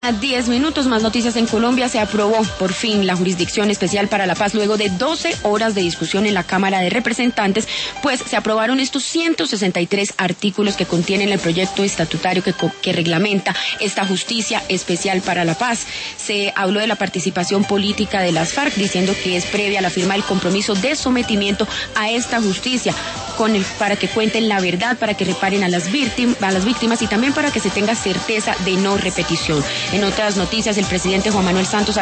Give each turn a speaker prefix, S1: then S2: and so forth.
S1: A 10 minutos, más noticias en Colombia. Se aprobó por fin la Jurisdicción Especial para la Paz luego de 12 horas de discusión en la Cámara de Representantes, pues se aprobaron estos 163 artículos que contienen el proyecto estatutario que reglamenta esta Justicia Especial para la Paz. Se habló de la participación política de las FARC, diciendo que es previa a la firma del compromiso de sometimiento a esta justicia, para que cuenten la verdad, para que reparen a las víctimas y también para que se tenga certeza de no repetición. En otras noticias, el presidente Juan Manuel Santos